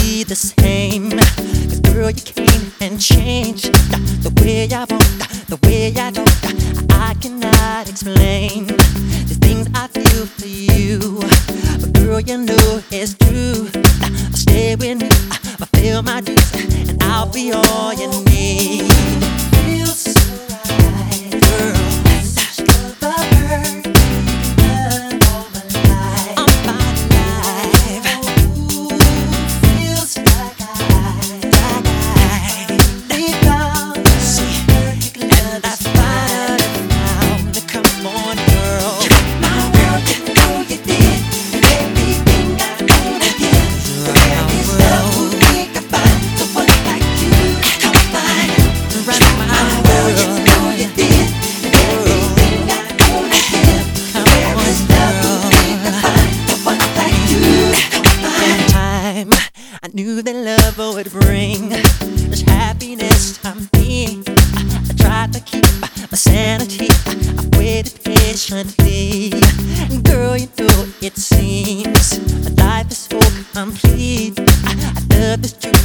be the same. 'Cause girl, you came and changed the way I walk, the way I talk. I cannot explain the things I feel for you, but girl, you know it's true. Stay with me, fulfill my dreams, and I'll be all you need. Feels so right, girl. Such love I've heard all my life. All my life. Ooh, feels like I deep down, see, and I find it found. Come on, girl. My world, you know you did everything I own again. Where is love who we can find someone like you? Come find my world, you know you did everything I own again. Where is love who we can find someone like you? Come find. Time I knew that love would bring this happiness to me. I tried to keep my sanity. I waited patiently. Girl, you know it seems life is so complete. I love this truth.